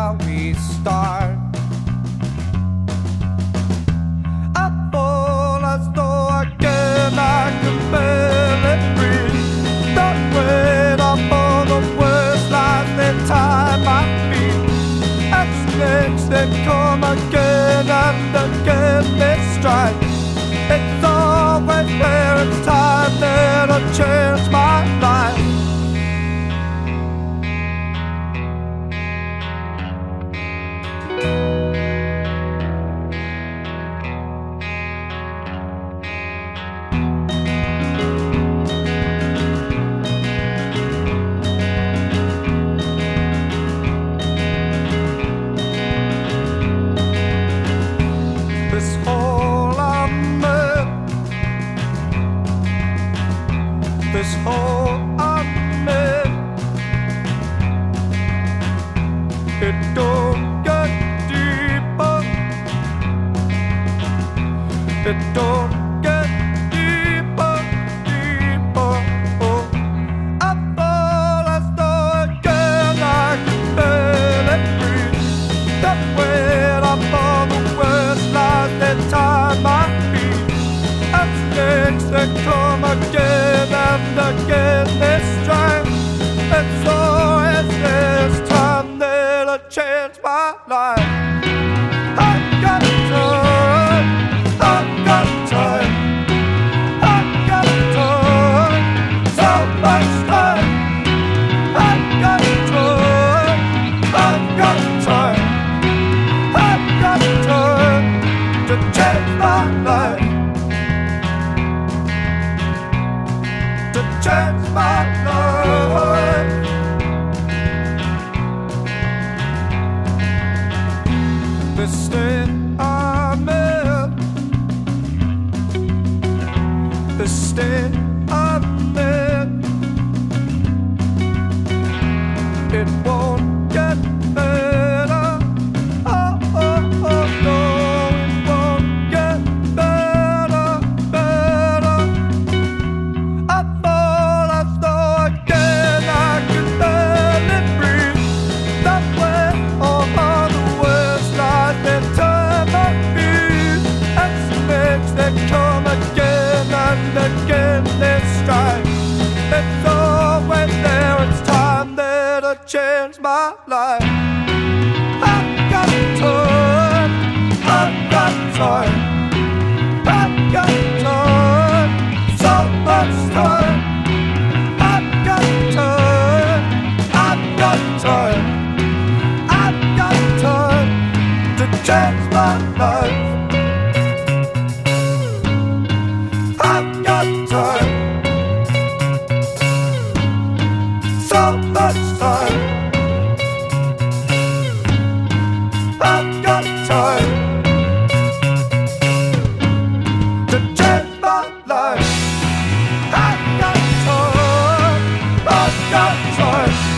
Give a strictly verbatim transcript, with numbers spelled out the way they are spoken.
shall we start? I fall as though again I can barely breathe. Don't wait up for the worst lies they tie my feet. And snakes they come again and again they strike. It's always there, it's time that I change my life. This hole I'm in, this hole I'm in, it don't get deeper, it don't get deeper, deeper. Oh, I fall as though again I can barely breathe. That way I'm for the worst lies they tie my feet. And snakes they come again and again they strike. And so it's this time that I change my life. I got time, I got time, I got time, so much time. I got time, I got time, I got time to change my life, to change my life. The state I'm in, the state I'm in, it won't get better. Oh, oh, oh, no, it won't get better, better. I fall as though again I can barely breathe. That way, all the worst lies they tie my feet. And snakes they come again and again they strike. It's always there, it's time that I change my life. I got time, I got time, I got time, so much time. I got time, I got time, I got time to change my life. I got time, so much time. I've got time to change my life. I've got time, I've got time.